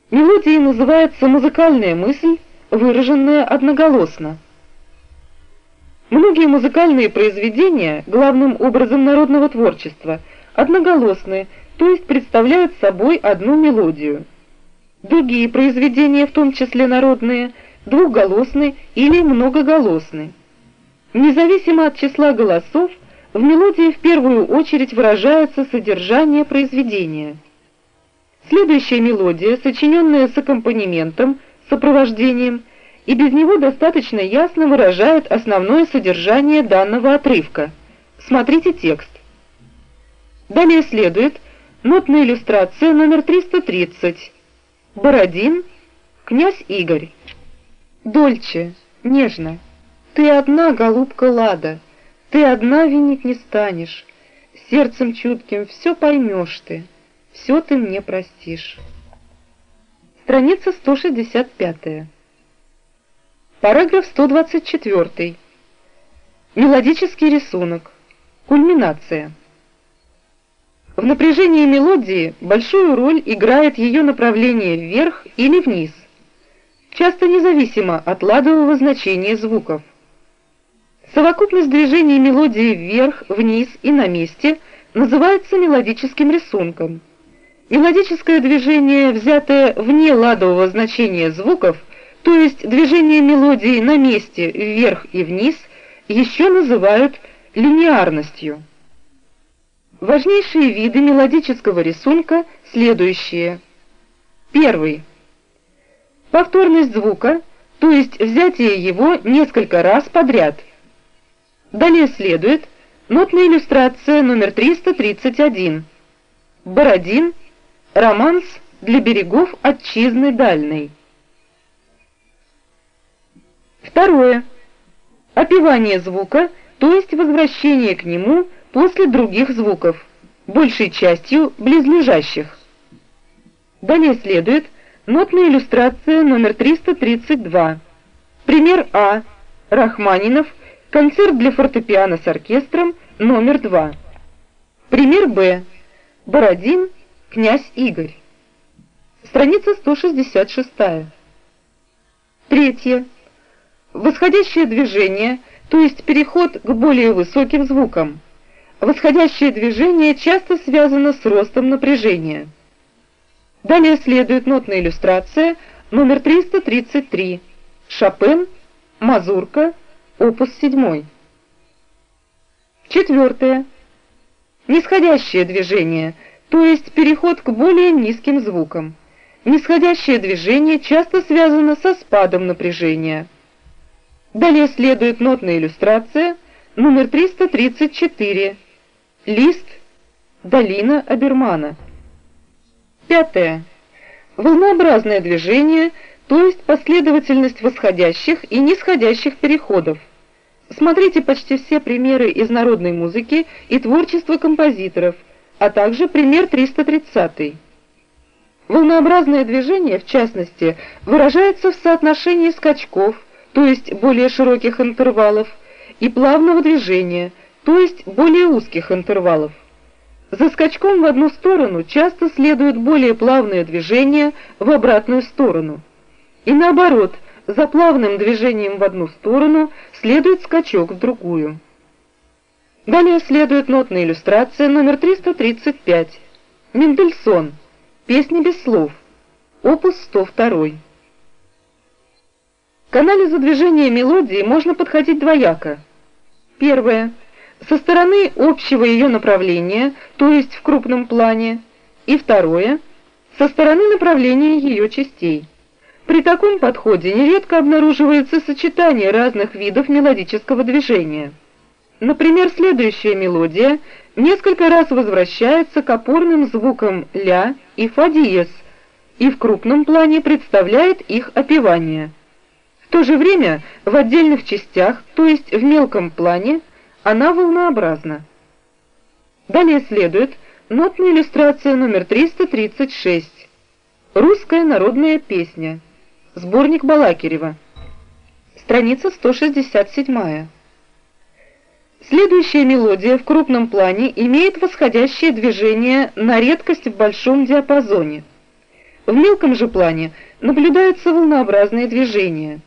Мелодией называется музыкальная мысль, выраженная одноголосно. Многие музыкальные произведения, главным образом народного творчества, одноголосные, то есть представляют собой одну мелодию. Другие произведения, в том числе народные, двухголосны или многоголосны. Независимо от числа голосов, в мелодии в первую очередь выражается содержание произведения. Следующая мелодия, сочиненная с аккомпанементом, сопровождением, и без него достаточно ясно выражает основное содержание данного отрывка. Смотрите текст. Далее следует нотная иллюстрация номер 330. Бородин, князь Игорь. Дольче, нежно. Ты одна, голубка Лада, ты одна винить не станешь. Сердцем чутким все поймешь ты, все ты мне простишь. Страница 165. Параграф 124. Мелодический рисунок. Кульминация. В напряжении мелодии большую роль играет ее направление вверх или вниз, часто независимо от ладового значения звуков. Совокупность движений мелодии вверх, вниз и на месте называется мелодическим рисунком. Мелодическое движение, взятое вне ладового значения звуков, то есть движение мелодии на месте вверх и вниз, еще называют линеарностью. Важнейшие виды мелодического рисунка следующие. Первый. Повторность звука, то есть взятие его несколько раз подряд. Далее следует нотная иллюстрация номер 331. Бородин. Романс для берегов отчизны дальней. Второе. Опевание звука, то есть возвращение к нему после других звуков, большей частью близлежащих. Далее следует нотная иллюстрация номер 332. Пример А. Рахманинов. Концерт для фортепиано с оркестром номер 2. Пример Б. Бородин. Князь Игорь. Страница 166. Третье. Восходящее движение, то есть переход к более высоким звукам. Восходящее движение часто связано с ростом напряжения. Далее следует нотная иллюстрация номер 333. Шопен. Мазурка. Опус 7. Четвертое. Нисходящее движение, то есть переход к более низким звукам. Нисходящее движение часто связано со спадом напряжения. Далее следует нотная иллюстрация номер 334. Лист. Долина Обермана. Пятое. Волнообразное движение, то есть последовательность восходящих и нисходящих переходов. Смотрите почти все примеры из народной музыки и творчества композиторов, а также пример 330. Волнообразное движение, в частности, выражается в соотношении скачков, то есть более широких интервалов, и плавного движения, то есть более узких интервалов. За скачком в одну сторону часто следует более плавное движение в обратную сторону. И наоборот, за плавным движением в одну сторону следует скачок в другую. Далее следует нотная иллюстрация номер 335. Мендельсон. Песни без слов. Опус 102. К анализу движения мелодии можно подходить двояко. Первое. Со стороны общего ее направления, то есть в крупном плане. И второе. Со стороны направления ее частей. При таком подходе нередко обнаруживается сочетание разных видов мелодического движения. Например, следующая мелодия несколько раз возвращается к опорным звукам ля и фа диез, и в крупном плане представляет их опевание. В то же время в отдельных частях, то есть в мелком плане, она волнообразна. Далее следует нотная иллюстрация номер 336. Русская народная песня. Сборник Балакирева. Страница 167. Следующая мелодия в крупном плане имеет восходящее движение на редкость в большом диапазоне. В мелком же плане наблюдаются волнообразные движения.